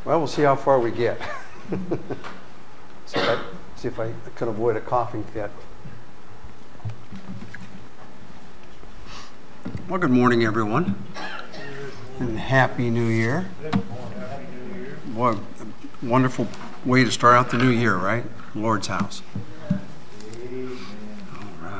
Well, we'll see how far we get. See if I can avoid a coughing fit. Well, good morning, everyone. And Happy New Year. What a wonderful way to start out the new year, right? Lord's house. All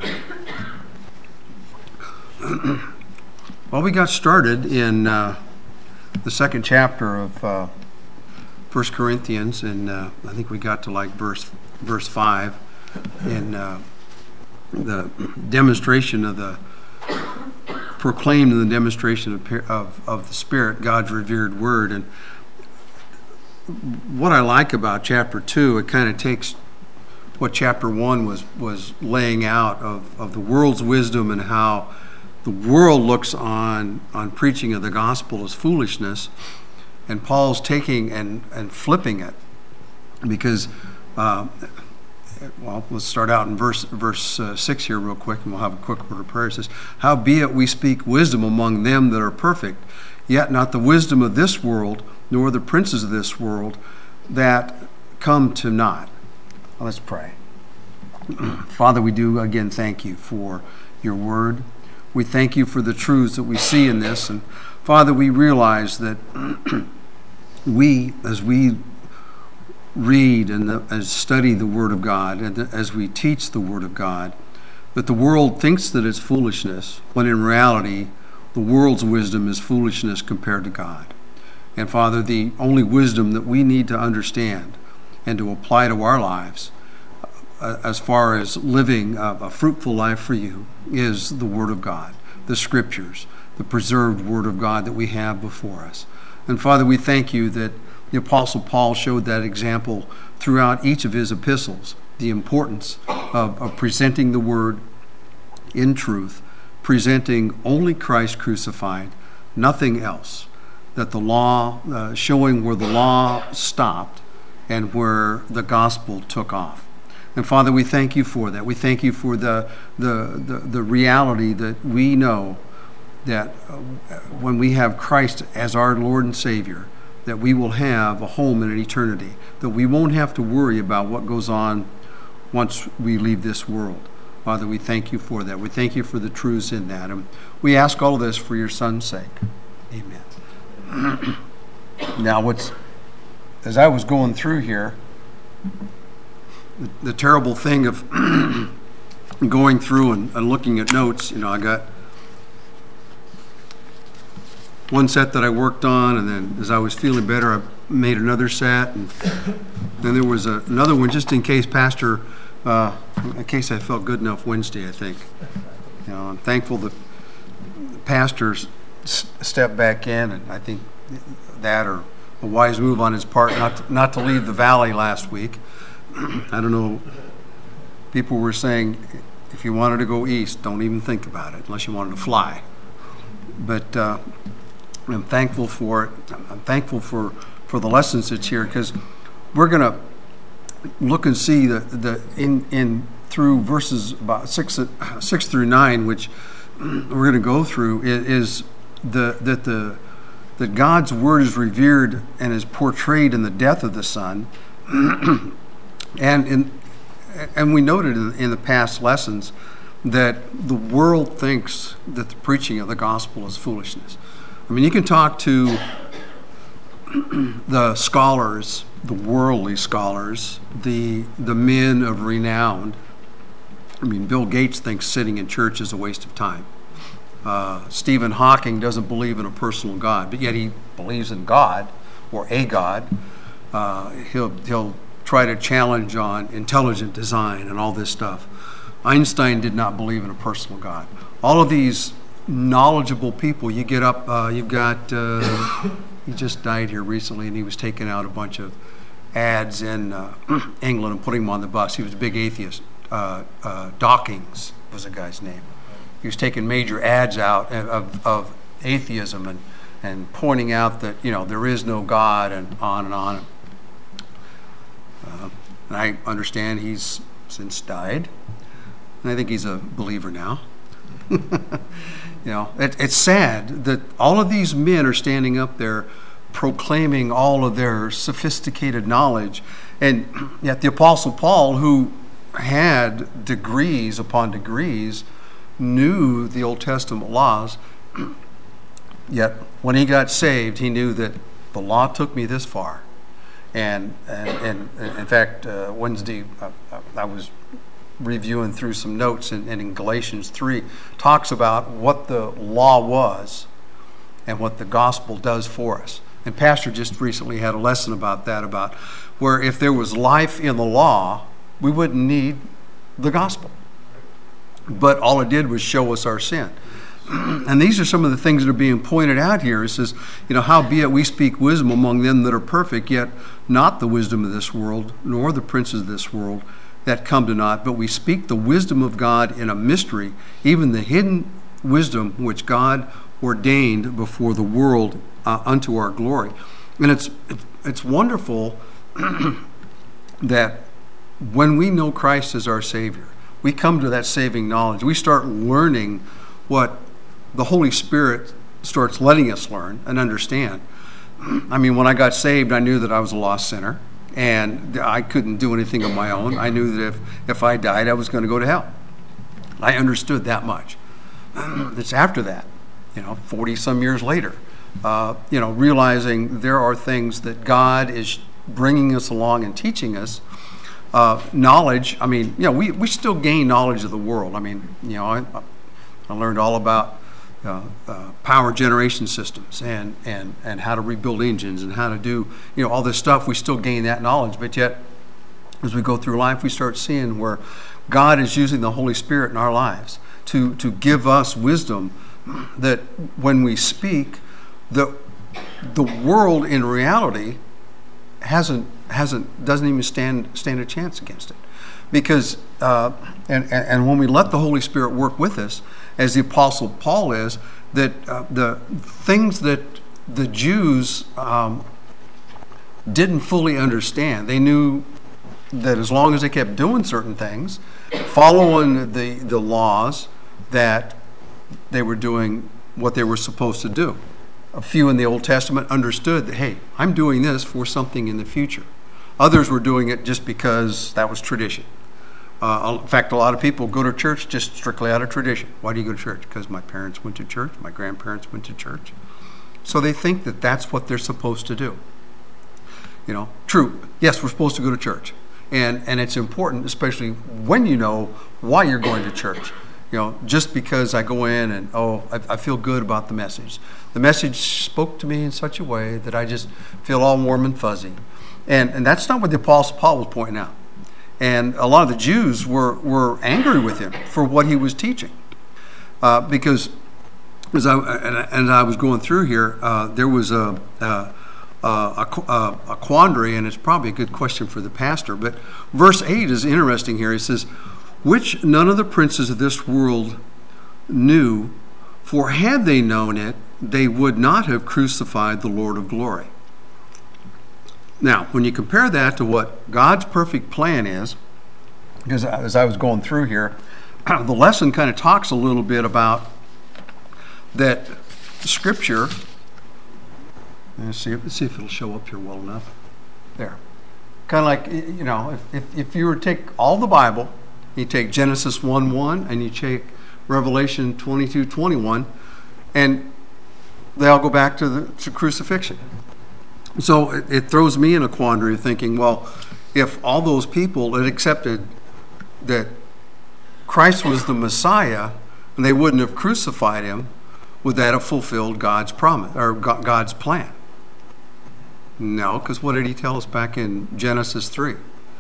right. Well, we got started in the second chapter of 1 Corinthians, and I think we got to like verse 5 in the demonstration of the proclaimed in the demonstration of the Spirit, God's revered word. And what I like about chapter 2, it kind of takes what chapter 1 was laying out of the world's wisdom and how the world looks on preaching of the gospel as foolishness. And Paul's taking and flipping it, because, well, let's start out in verse 6 here real quick, and we'll have a quick word of prayer. It says, "Howbeit we speak wisdom among them that are perfect, yet not the wisdom of this world, nor the princes of this world that come to naught." Well, let's pray. Father, we do again thank you for your word. We thank you for the truths that we see in this. And Father, we realize that as we read and as study the Word of God, and as we teach the Word of God, that the world thinks that it's foolishness, when in reality, the world's wisdom is foolishness compared to God. And Father, the only wisdom that we need to understand and to apply to our lives, as far as living a fruitful life for you, is the Word of God, the Scriptures, the preserved Word of God that we have before us. And Father, we thank you that the Apostle Paul showed that example throughout each of his epistles, the importance of presenting the Word in truth, presenting only Christ crucified, nothing else, that the law, showing where the law stopped and where the gospel took off. And Father, we thank you for that. We thank you for the reality that we know that when we have Christ as our Lord and Savior, that we will have a home in an eternity, that we won't have to worry about what goes on once we leave this world. Father, we thank you for that. We thank you for the truths in that. And we ask all of this for your Son's sake. Amen. Now, as I was going through here, the terrible thing of going through and looking at notes, I got one set that I worked on, and then as I was feeling better, I made another set, and then there was another one just in case in case I felt good enough Wednesday, I think. I'm thankful that the pastors stepped back in, and I think that, or a wise move on his part, not to leave the valley last week. I don't know, people were saying if you wanted to go east, don't even think about it unless you wanted to fly. But I'm thankful for it. I'm thankful for the lessons that's here, because we're going to look and see in through verses about 6 through 9, which we're going to go through, is that God's word is revered and is portrayed in the death of the Son. And we noted in the past lessons that the world thinks that the preaching of the gospel is foolishness. I mean, you can talk to the scholars, the worldly scholars, the men of renown. I mean, Bill Gates thinks sitting in church is a waste of time. Stephen Hawking doesn't believe in a personal God, but yet he believes in God, or a God. He'll try to challenge on intelligent design and all this stuff. Einstein did not believe in a personal God. All of these knowledgeable people, you get up, you've got, he just died here recently, and he was taking out a bunch of ads in England and putting them on the bus. He was a big atheist. Dawkins was the guy's name. He was taking major ads out of atheism and pointing out that, there is no God, and on and on. And I understand he's since died, and I think he's a believer now. It's sad that all of these men are standing up there proclaiming all of their sophisticated knowledge. And yet the Apostle Paul, who had degrees upon degrees, knew the Old Testament laws. Yet when he got saved, he knew that the law took me this far. And in fact, Wednesday, I was reviewing through some notes, and in Galatians 3 talks about what the law was and what the gospel does for us. And Pastor just recently had a lesson about that, about where if there was life in the law, we wouldn't need the gospel. But all it did was show us our sin. And these are some of the things that are being pointed out here. It says, howbeit we speak wisdom among them that are perfect, yet not the wisdom of this world, nor the princes of this world that come to naught, but we speak the wisdom of God in a mystery, even the hidden wisdom which God ordained before the world unto our glory. And it's wonderful that when we know Christ as our Savior, we come to that saving knowledge. We start learning what the Holy Spirit starts letting us learn and understand. I mean, when I got saved, I knew that I was a lost sinner, and I couldn't do anything on my own. I knew that if I died, I was going to go to hell. I understood that much. It's after that, 40-some years later, realizing there are things that God is bringing us along and teaching us. Knowledge, I mean, we still gain knowledge of the world. I mean, I learned all about power generation systems and how to rebuild engines and how to do, all this stuff. We still gain that knowledge, but yet as we go through life, we start seeing where God is using the Holy Spirit in our lives to give us wisdom that when we speak, the world in reality doesn't even stand a chance against it, because and when we let the Holy Spirit work with us, as the Apostle Paul is, that the things that the Jews didn't fully understand, they knew that as long as they kept doing certain things, following the laws, that they were doing what they were supposed to do. A few in the Old Testament understood that, hey, I'm doing this for something in the future. Others were doing it just because that was tradition. In fact, a lot of people go to church just strictly out of tradition. Why do you go to church? Because my parents went to church, my grandparents went to church. So they think that that's what they're supposed to do. True, yes, we're supposed to go to church. And it's important, especially when you know why you're going to church. Just because I go in and, I feel good about the message. The message spoke to me in such a way that I just feel all warm and fuzzy. And that's not what the Apostle Paul was pointing out. And a lot of the Jews were angry with him for what he was teaching. Because as I was going through here, there was a quandary, and it's probably a good question for the pastor. But verse 8 is interesting here. It says, which none of the princes of this world knew, for had they known it, they would not have crucified the Lord of glory. Now, when you compare that to what God's perfect plan is, because as I was going through here, the lesson kind of talks a little bit about that Scripture. Let's see if it'll show up here well enough. There. Kind of like, if you were to take all the Bible, you take Genesis 1:1 and you take Revelation 22:21, and they all go back to crucifixion. So it throws me in a quandary of thinking, well, if all those people had accepted that Christ was the Messiah and they wouldn't have crucified him, would that have fulfilled God's promise or God's plan? No, because what did he tell us back in Genesis 3?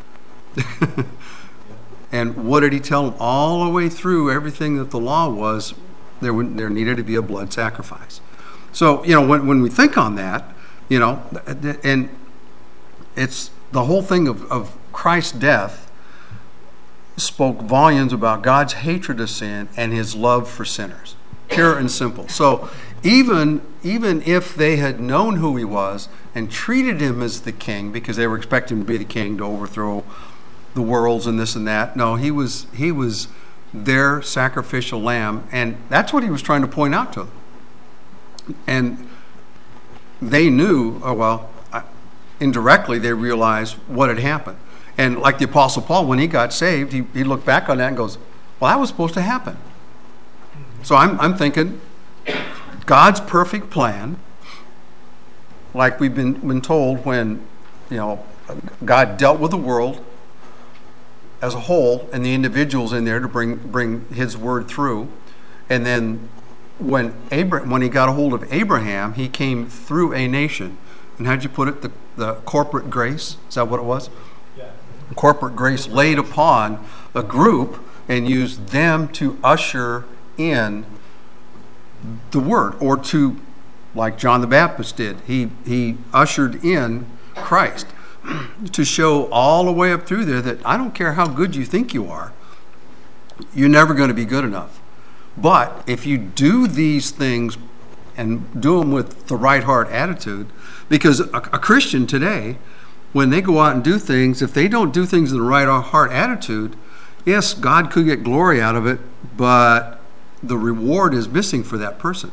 And what did he tell them all the way through everything that the law was? There needed to be a blood sacrifice. So, when we think on that, and it's the whole thing of Christ's death spoke volumes about God's hatred of sin and his love for sinners. Pure and simple. So even if they had known who he was and treated him as the king, because they were expecting him to be the king to overthrow the worlds and this and that, no, he was their sacrificial lamb, and that's what he was trying to point out to them. And they knew, indirectly they realized what had happened. And like the Apostle Paul, when he got saved, he looked back on that and goes, well, that was supposed to happen. So I'm thinking God's perfect plan, like we've been told when, God dealt with the world as a whole and the individuals in there to bring his word through. And then when he got a hold of Abraham, he came through a nation. And how'd you put it? The corporate grace? Is that what it was? Yeah. Corporate grace laid upon a group and used them to usher in the word, or to, like John the Baptist did, he ushered in Christ to show all the way up through there that I don't care how good you think you are, you're never going to be good enough. But if you do these things and do them with the right heart attitude, because a Christian today, when they go out and do things, if they don't do things in the right heart attitude, yes, God could get glory out of it, but the reward is missing for that person.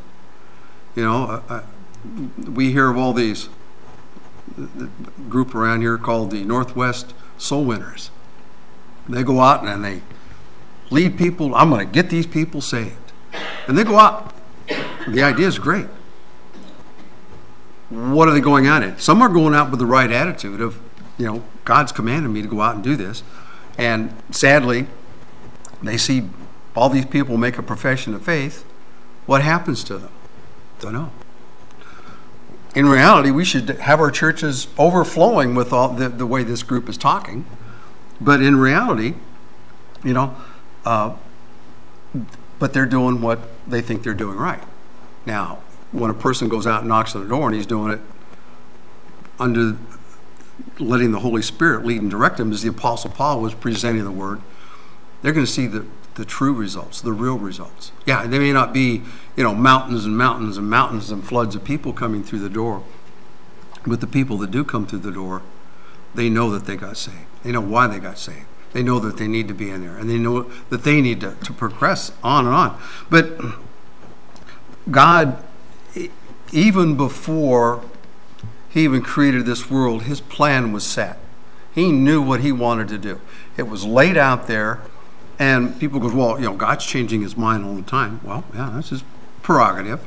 We hear of all these group around here called the Northwest Soul Winners. They go out and they lead people. I'm going to get these people saved. And they go out. The idea is great. What are they going out in? Some are going out with the right attitude of, God's commanded me to go out and do this. And sadly, they see all these people make a profession of faith. What happens to them? Don't know. In reality, we should have our churches overflowing with all the way this group is talking. But in reality, but they're doing what they think they're doing right. Now, when a person goes out and knocks on the door and he's doing it under letting the Holy Spirit lead and direct him, as the Apostle Paul was presenting the word, they're going to see the true results, the real results. Yeah, they may not be, mountains and mountains and mountains and floods of people coming through the door, but the people that do come through the door, they know that they got saved. They know why they got saved. They know that they need to be in there, and they know that they need to progress on and on. But God, even before he even created this world, his plan was set. He knew what he wanted to do. It was laid out there. And people go, well, God's changing his mind all the time. Well, yeah, that's his prerogative.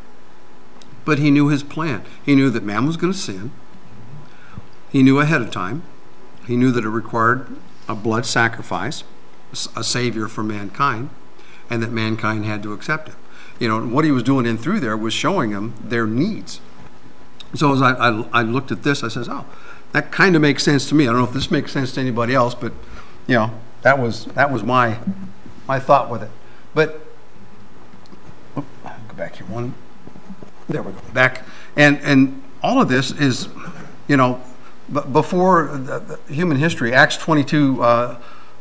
But he knew his plan. He knew that man was going to sin. He knew ahead of time. He knew that it required a blood sacrifice, a savior for mankind, and that mankind had to accept it. And what he was doing in through there was showing them their needs. So as I looked at this, I says, oh, that kind of makes sense to me. I don't know if this makes sense to anybody else, but, that was my thought with it. But go back here one. There we go. Back. And all of this is, before the human history, Acts 22 or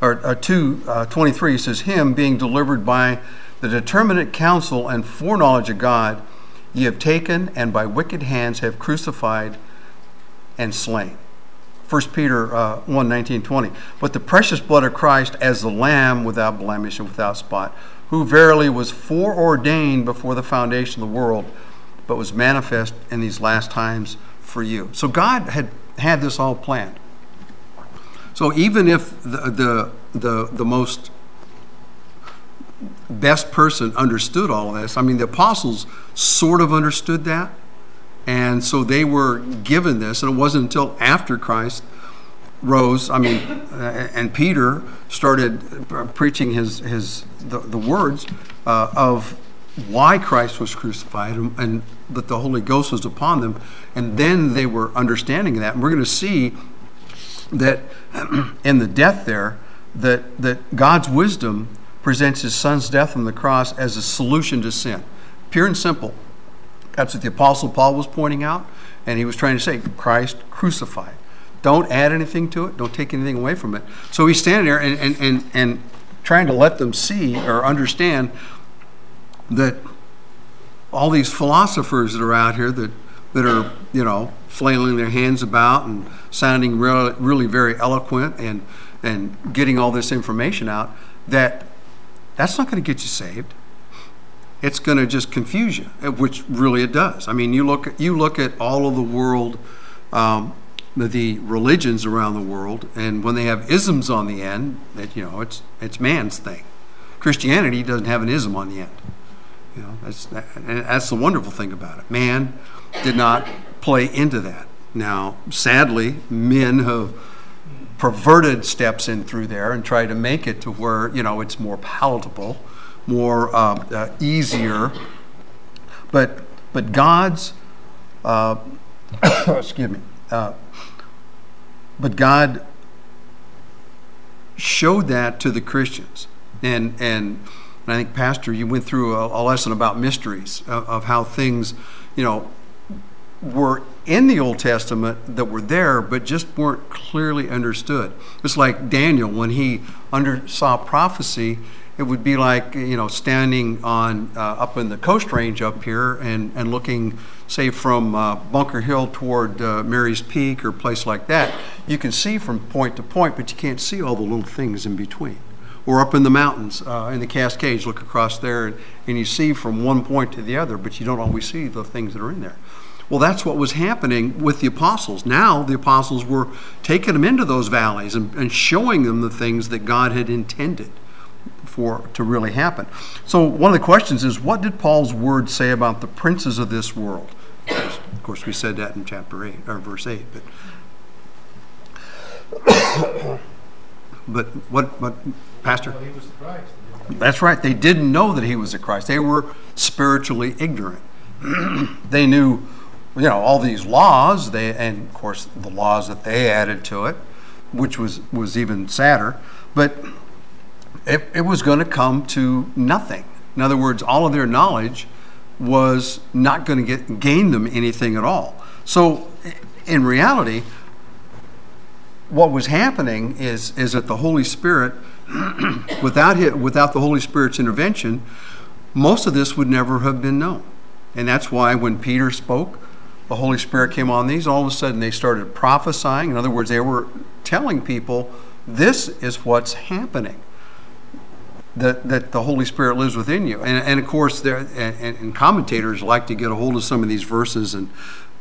2:23 says, him being delivered by the determinate counsel and foreknowledge of God, ye have taken and by wicked hands have crucified and slain. 1 Peter 1:19-20. But the precious blood of Christ as the Lamb without blemish and without spot, who verily was foreordained before the foundation of the world, but was manifest in these last times for you. So God had this all planned. So even if the most best person understood all of this, the apostles sort of understood that. And so they were given this, and it wasn't until after Christ rose, and Peter started preaching the words of why Christ was crucified and that the Holy Ghost was upon them, and then they were understanding that. And we're going to see that in the death there, that God's wisdom presents his son's death on the cross as a solution to sin. Pure and simple. That's what the Apostle Paul was pointing out, and he was trying to say, Christ crucified. Don't add anything to it. Don't take anything away from it. So he's standing there and trying to let them see or understand that all these philosophers that are out here that are, flailing their hands about and sounding really very eloquent and getting all this information out, that's not going to get you saved. it's going to just confuse you, which really it does. I mean, you look at all of the world, the religions around the world, and when they have isms on the end, it's man's thing. Christianity doesn't have an ism on the end. That's the wonderful thing about it. Man did not play into that. Now, sadly, men have perverted steps in through there and tried to make it to where it's more palatable, more easier. But God's excuse me. But God showed that to the Christians, and I think, Pastor, you went through a lesson about mysteries of how things, were in the Old Testament that were there, but just weren't clearly understood. It's like Daniel, when he saw prophecy, it would be like, standing on up in the Coast Range up here and looking, say, from Bunker Hill toward Mary's Peak or a place like that. You can see from point to point, but you can't see all the little things in between. Or up in the mountains, in the Cascades, look across there, and you see from one point to the other, but you don't always see the things that are in there. Well, that's what was happening with the apostles. Now the apostles were taking them into those valleys and showing them the things that God had intended to really happen. So one of the questions is, what did Paul's word say about the princes of this world? Of course, we said that in chapter 8, or verse 8. But what Pastor? Well, he was the Christ. That's right. They didn't know that he was the Christ. They were spiritually ignorant. They knew, all these laws, and of course the laws that they added to it, which was even sadder. But it was going to come to nothing. In other words, all of their knowledge was not going to gain them anything at all. So in reality, what was happening is that the Holy Spirit, without the Holy Spirit's intervention, most of this would never have been known. And that's why when Peter spoke, the Holy Spirit came on these, all of a sudden they started prophesying. In other words, they were telling people, this is what's happening, that the Holy Spirit lives within you. And of course, and commentators like to get a hold of some of these verses, and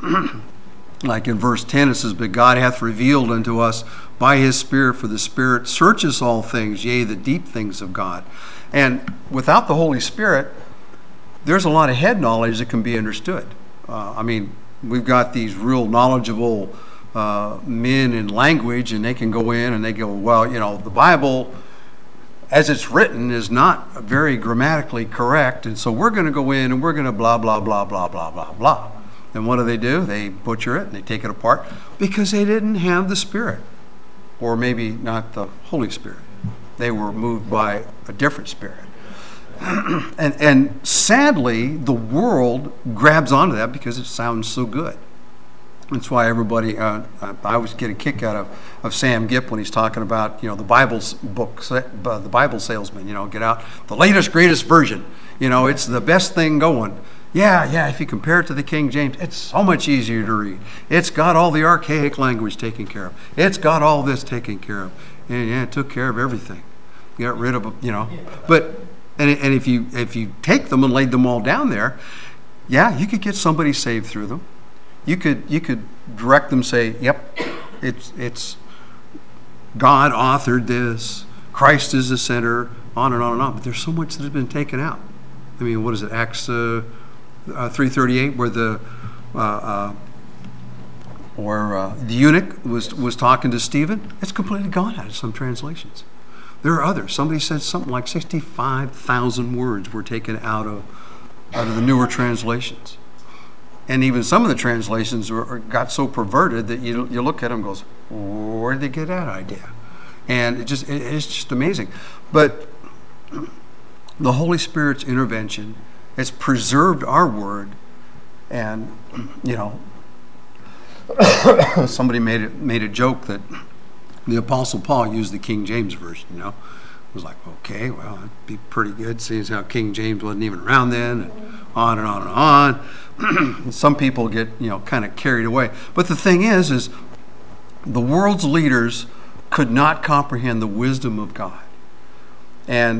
like in verse 10, it says, "But God hath revealed unto us by his Spirit, for the Spirit searches all things, yea, the deep things of God." And without the Holy Spirit, there's a lot of head knowledge that can be understood. We've got these real knowledgeable men in language, and they can go in and they go, well, the Bible, as it's written, is not very grammatically correct, and so we're going to go in and we're going to blah, blah, blah, blah, blah, blah, blah. And what do? They butcher it and they take it apart because they didn't have the Spirit, or maybe not the Holy Spirit. They were moved by a different spirit. And sadly, the world grabs onto that because it sounds so good. That's why everybody, I always get a kick out of Sam Gipp when he's talking about, the Bible's book, the Bible salesman, get out the latest, greatest version. It's the best thing going. Yeah, if you compare it to the King James, it's so much easier to read. It's got all the archaic language taken care of. It's got all this taken care of. And it took care of everything. Got rid of, But, and if you take them and laid them all down there, you could get somebody saved through them. You could direct them, say, yep, it's God authored this, Christ is the center, on and on and on. But there's so much that has been taken out. What is it, Acts 3:38, where the eunuch was talking to Stephen? It's completely gone out of some translations. There are others. Somebody said something like 65,000 words were taken out of the newer translations. And even some of the translations got so perverted that you look at them and goes, where did they get that idea? And it's just amazing. But the Holy Spirit's intervention has preserved our word. And, somebody made a joke that the Apostle Paul used the King James Version, It was like, okay, well, that'd be pretty good, seeing as how King James wasn't even around then, and on and on and on. Some people get, kind of carried away. But the thing is the world's leaders could not comprehend the wisdom of God. And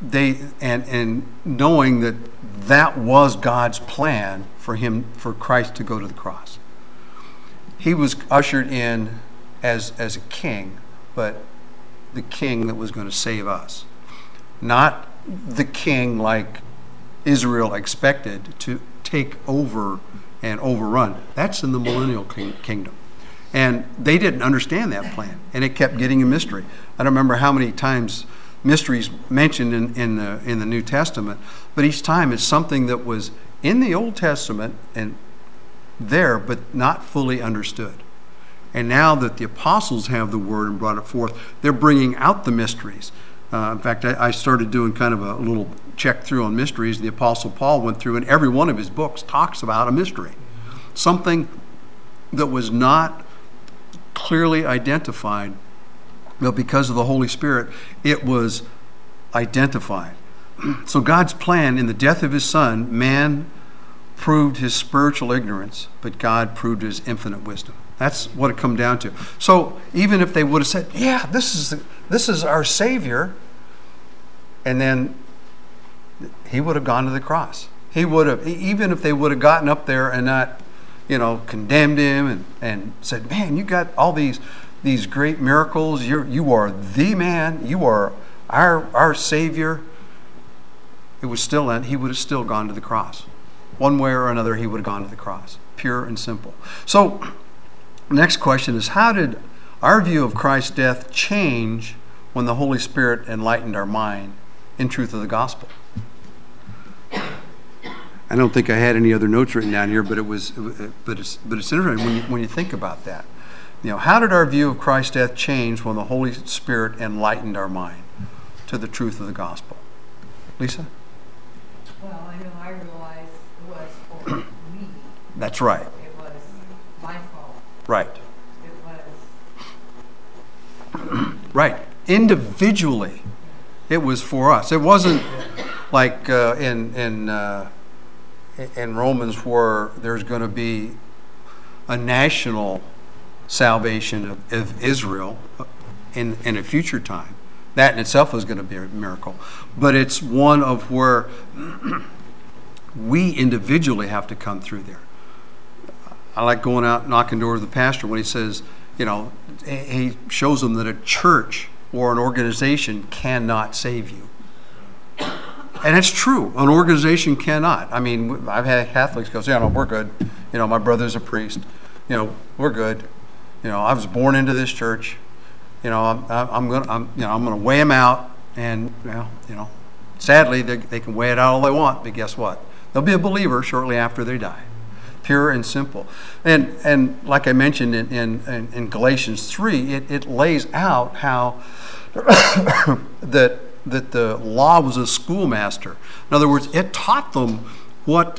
and knowing that that was God's plan for Christ to go to the cross. He was ushered in as a king, but the king that was going to save us. Not the king like Israel expected to take over and overrun. That's in the millennial kingdom. And they didn't understand that plan, and it kept getting a mystery. I don't remember how many times mysteries mentioned in the New Testament, but each time it's something that was in the Old Testament and there, but not fully understood. And now that the apostles have the word and brought it forth, they're bringing out the mysteries. In fact, I started doing kind of a little check through on mysteries. The Apostle Paul went through, and every one of his books talks about a mystery. Something that was not clearly identified, but because of the Holy Spirit, it was identified. So God's plan in the death of his Son, man proved his spiritual ignorance, but God proved his infinite wisdom. That's what it come down to. So even if they would have said, yeah, this is our Savior, and then he would have gone to the cross. He would have, even if they would have gotten up there and not, condemned him and said, man, you got all these great miracles. You are the man. You are our Savior. He would have still gone to the cross. One way or another, he would have gone to the cross. Pure and simple. So, next question is, how did our view of Christ's death change when the Holy Spirit enlightened our mind in truth of the gospel? I don't think I had any other notes written down here, but it's interesting when you think about that. How did our view of Christ's death change when the Holy Spirit enlightened our mind to the truth of the gospel? Lisa? Well, I know I realized it was for me. That's right. It was my fault. Right. It was right. Individually, it was for us. It wasn't like in Romans where there's going to be a national salvation of Israel in a future time. That in itself is going to be a miracle. But it's one of where we individually have to come through there. I like going out knocking doors with the pastor when he says, he shows them that a church or an organization cannot save you. And it's true. An organization cannot. I mean, I've had Catholics go, no, we're good. My brother's a priest. We're good. I was born into this church. I'm gonna weigh them out, and sadly they can weigh it out all they want, but guess what? They'll be a believer shortly after they die. Pure and simple. And like I mentioned in Galatians 3, it lays out how that the law was a schoolmaster. In other words, it taught them what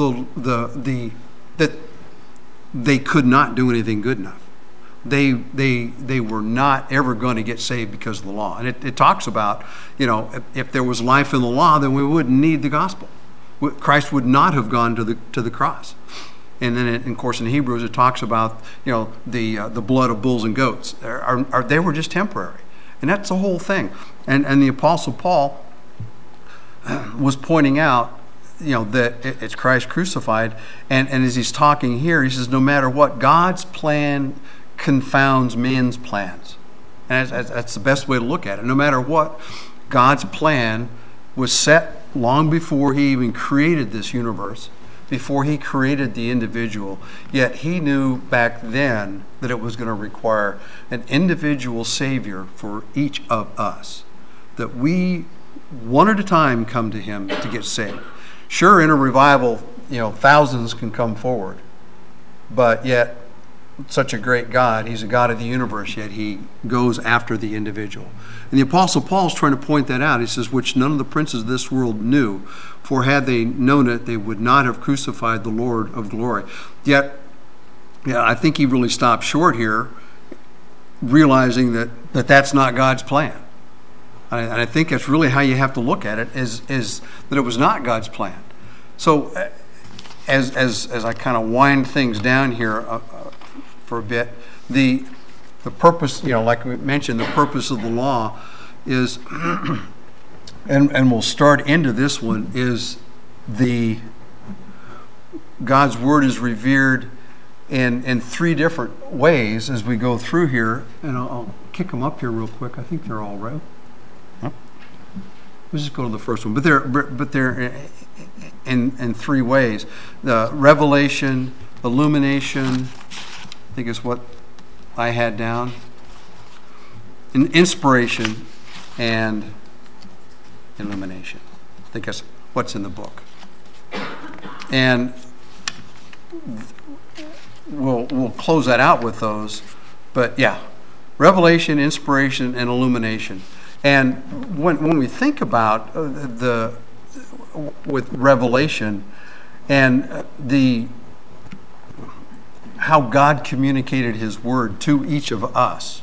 that they could not do anything good enough. They were not ever going to get saved because of the law. And it talks about, if there was life in the law, then we wouldn't need the gospel. Christ would not have gone to the cross. And then, of course, in Hebrews it talks about, the blood of bulls and goats. They were just temporary. And that's the whole thing. And the Apostle Paul was pointing out, that it's Christ crucified. And as he's talking here, he says, no matter what, God's plan confounds men's plans. And that's the best way to look at it. No matter what, God's plan was set long before he even created this universe, before he created the individual. Yet he knew back then that it was going to require an individual Savior for each of us, that we, one at a time, come to him to get saved. Sure, in a revival, thousands can come forward, but yet such a great God, he's a God of the universe, yet he goes after the individual. And the Apostle Paul is trying to point that out. He says, which none of the princes of this world knew, for had they known it, they would not have crucified the Lord of glory. Yet, I think he really stopped short here, realizing that that's not God's plan. And I think that's really how you have to look at it, is that it was not God's plan. So as I kind of wind things down here for a bit, the purpose, like we mentioned, the purpose of the law is and we'll start into this one, is God's Word is revered in three different ways as we go through here. And I'll kick them up here real quick. I think they're all right. Let's just go to the first one. But they're in three ways. The revelation, illumination, I think is what I had down. And inspiration and illumination. I think that's what's in the book. And we'll close that out with those. But yeah, revelation, inspiration, and illumination. And when we think about with revelation and how God communicated His Word to each of us,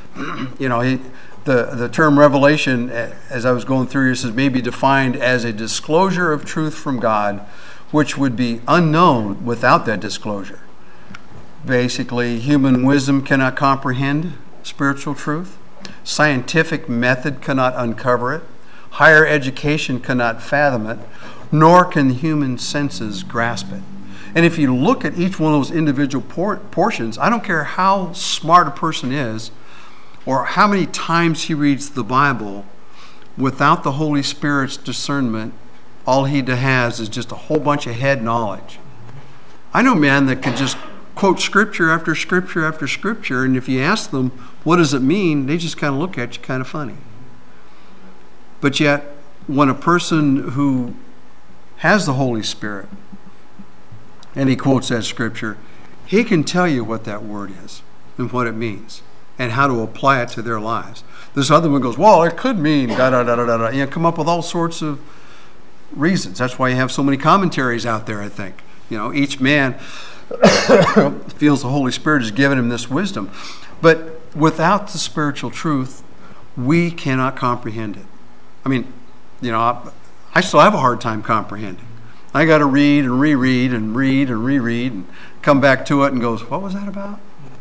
the term revelation, as I was going through here, says may be defined as a disclosure of truth from God, which would be unknown without that disclosure. Basically, human wisdom cannot comprehend spiritual truth. Scientific method cannot uncover it. Higher education cannot fathom it, nor can human senses grasp it. And if you look at each one of those individual portions, I don't care how smart a person is or how many times he reads the Bible, without the Holy Spirit's discernment, all he has is just a whole bunch of head knowledge. I know men that can just quote scripture after scripture after scripture, and if you ask them, what does it mean? They just kind of look at you kind of funny. But yet, when a person who has the Holy Spirit, and he quotes that scripture, he can tell you what that word is and what it means and how to apply it to their lives. This other one goes, well, it could mean da-da-da-da-da. Come up with all sorts of reasons. That's why you have so many commentaries out there, I think. Each man feels the Holy Spirit has given him this wisdom. But without the spiritual truth, we cannot comprehend it. I mean, I still have a hard time comprehending. I got to read and reread and read and reread and come back to it and goes, what was that about?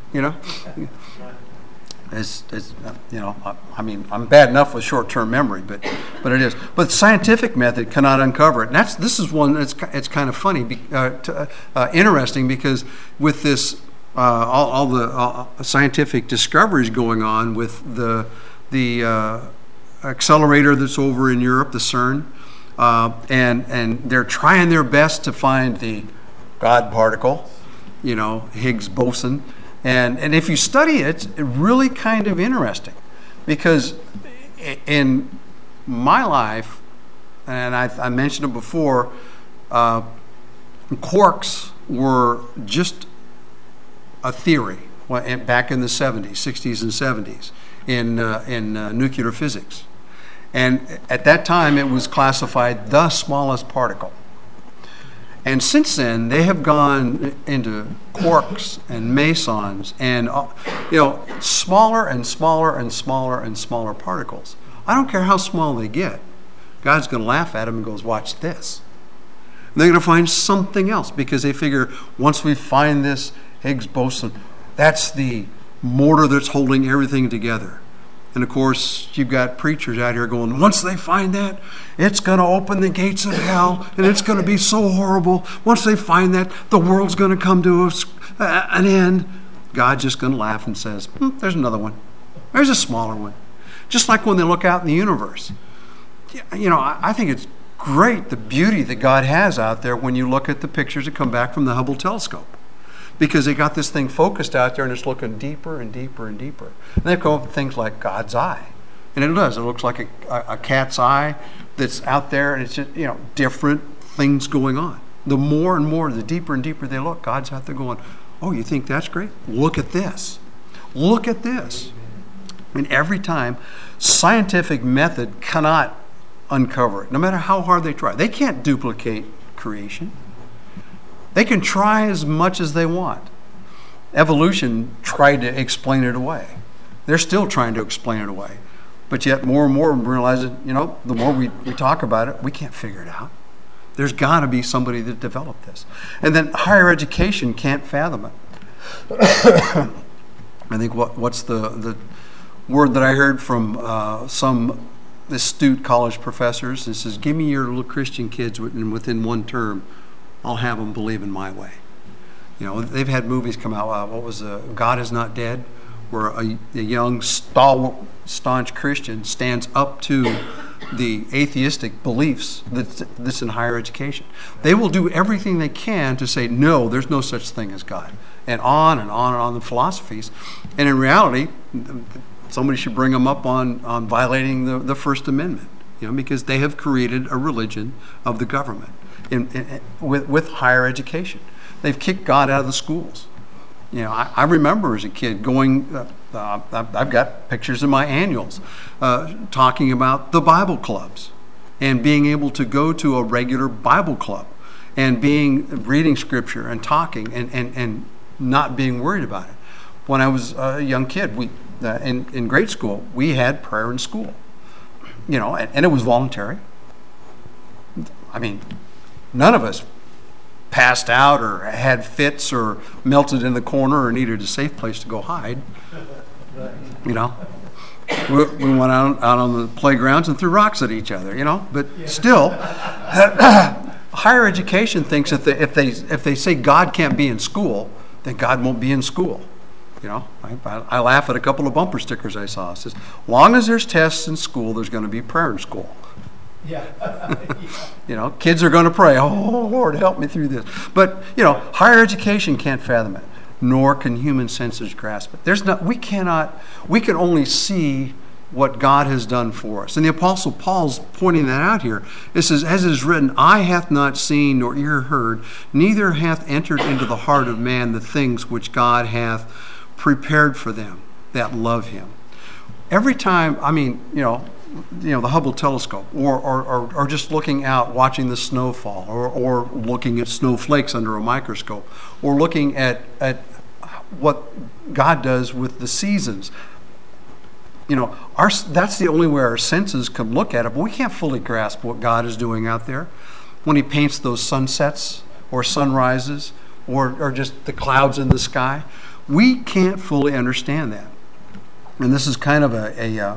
I'm bad enough with short-term memory, but it is. But the scientific method cannot uncover it. And this is one that's it's kind of funny, interesting, because with this all the scientific discoveries going on with the accelerator that's over in Europe, the CERN, and they're trying their best to find the God particle, Higgs boson. And if you study it, it's really kind of interesting, because in my life, and I mentioned it before, quarks were just a theory back in the 70s, 60s and 70s in nuclear physics. And at that time, it was classified the smallest particle. And since then, they have gone into quarks and mesons and smaller and smaller and smaller and smaller particles. I don't care how small they get. God's going to laugh at them and goes, watch this. And they're going to find something else, because they figure once we find this Higgs boson, that's the mortar that's holding everything together. And of course, you've got preachers out here going, once they find that, it's going to open the gates of hell, and it's going to be so horrible. Once they find that, the world's going to come to an end. God's just going to laugh and says, there's another one. There's a smaller one. Just like when they look out in the universe. I think it's great, the beauty that God has out there when you look at the pictures that come back from the Hubble telescope. Because they got this thing focused out there and it's looking deeper and deeper and deeper. And they've come up with things like God's eye. And it does. It looks like a cat's eye that's out there, and it's just, different things going on. The more and more, the deeper and deeper they look, God's out there going, oh, you think that's great? Look at this. Look at this. I mean, every time, scientific method cannot uncover it, no matter how hard they try. They can't duplicate creation. They can try as much as they want. Evolution tried to explain it away. They're still trying to explain it away. But yet more and more we realize that, the more we talk about it, we can't figure it out. There's got to be somebody that developed this. And then higher education can't fathom it. I think what's the word that I heard from some astute college professors and says, give me your little Christian kids, and within one term, I'll have them believe in my way. You know, they've had movies come out. What was God Is Not Dead, where a young, stalwart, staunch Christian stands up to the atheistic beliefs that's in higher education. They will do everything they can to say, no, there's no such thing as God. And on and on and on the philosophies. And in reality, somebody should bring them up on violating the First Amendment, you know, because they have created a religion of the government with higher education. They've kicked God out of the schools. You know, I remember as a kid going, I've got pictures in my annuals talking about the Bible clubs and being able to go to a regular Bible club and reading scripture and talking and not being worried about it. When I was a young kid, in grade school, we had prayer in school, you know, and it was voluntary. I mean, none of us passed out or had fits or melted in the corner or needed a safe place to go hide. You know, we went out on the playgrounds and threw rocks at each other, you know, but still, higher education thinks if they say God can't be in school, then God won't be in school. You know, I laugh at a couple of bumper stickers I saw. It says, long as there's tests in school, there's going to be prayer in school. Yeah. You know, kids are going to pray, oh, Lord, help me through this. But, you know, higher education can't fathom it, nor can human senses grasp it. We can only see what God has done for us. And the Apostle Paul's pointing that out here. It says, as it is written, eye hath not seen nor ear heard, neither hath entered into the heart of man the things which God hath prepared for them that love him. Every time, I mean, you know, the Hubble telescope, or just looking out, watching the snow fall, or looking at snowflakes under a microscope, or looking at what God does with the seasons. You know, that's the only way our senses can look at it, but we can't fully grasp what God is doing out there when he paints those sunsets or sunrises or just the clouds in the sky. We can't fully understand that. And this is kind of a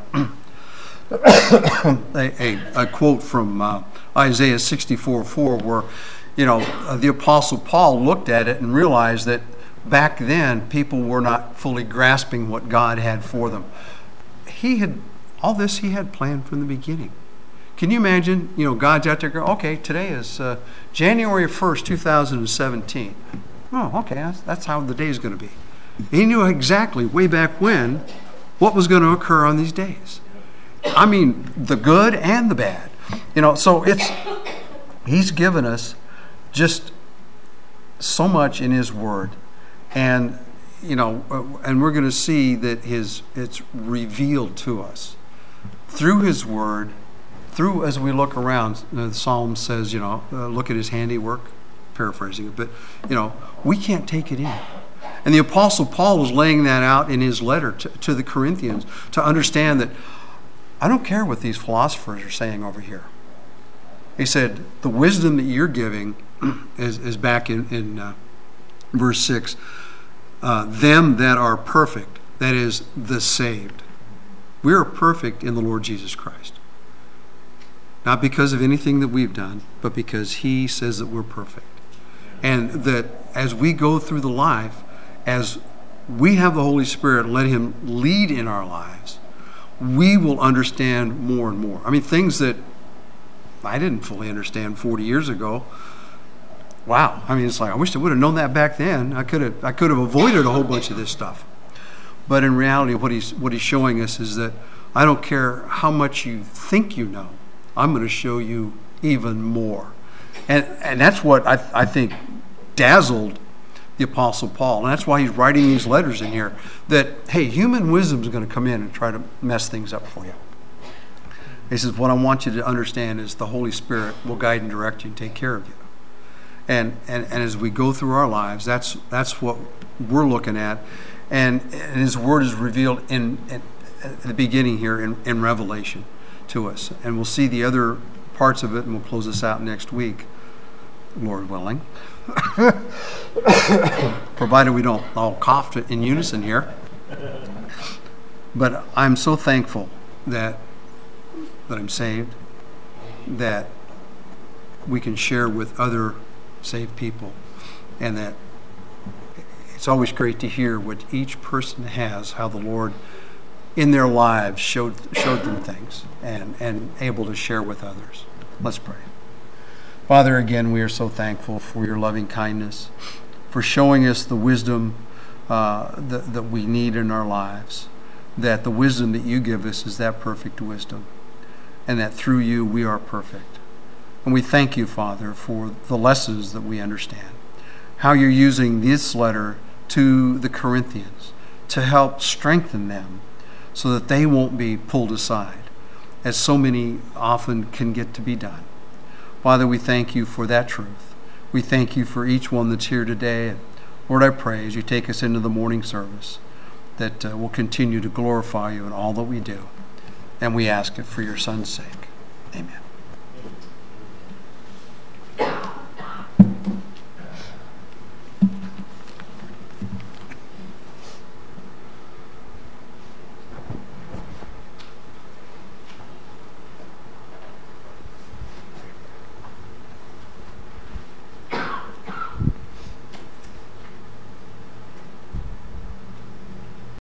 quote from Isaiah 64:4, where, you know, the Apostle Paul looked at it and realized that back then people were not fully grasping what God had for them. He had planned from the beginning. Can you imagine, you know, God's out there going, okay, today is January 1st, 2017. Oh, okay, that's how the day is going to be. He knew exactly way back when what was going to occur on these days. I mean, the good and the bad. You know, so he's given us just so much in his word. And, you know, and we're going to see that it's revealed to us through his word, as we look around. The Psalm says, you know, look at his handiwork, paraphrasing it, but, you know, we can't take it in. And the Apostle Paul was laying that out in his letter to the Corinthians, to understand that I don't care what these philosophers are saying over here. He said, the wisdom that you're giving is back in verse 6, them that are perfect, that is, the saved. We are perfect in the Lord Jesus Christ. Not because of anything that we've done, but because he says that we're perfect. And that as we go through the life, as we have the Holy Spirit, let him lead in our lives, we will understand more and more. I mean, things that I didn't fully understand 40 years ago. Wow. I mean, it's like, I wish I would have known that back then. I could have avoided a whole bunch of this stuff. But in reality, what he's showing us is that I don't care how much you think you know, I'm going to show you even more. And that's what I think dazzled the Apostle Paul. And that's why he's writing these letters in here, that, hey, human wisdom is going to come in and try to mess things up for you. He says, what I want you to understand is the Holy Spirit will guide and direct you and take care of you. And as we go through our lives, that's what we're looking at. And his word is revealed at the beginning here in Revelation to us. And we'll see the other parts of it, and we'll close this out next week, Lord willing. Provided we don't all cough in unison here. But I'm so thankful that that I'm saved, that we can share with other saved people, and that it's always great to hear what each person has, how the Lord in their lives showed them things and able to share with others. Let's pray. Father, again, we are so thankful for your loving kindness, for showing us the wisdom that we need in our lives, that the wisdom that you give us is that perfect wisdom, and that through you we are perfect. And we thank you, Father, for the lessons that we understand, how you're using this letter to the Corinthians to help strengthen them so that they won't be pulled aside, as so many often can get to be done. Father, we thank you for that truth. We thank you for each one that's here today. And Lord, I pray as you take us into the morning service that we'll continue to glorify you in all that we do. And we ask it for your Son's sake. Amen.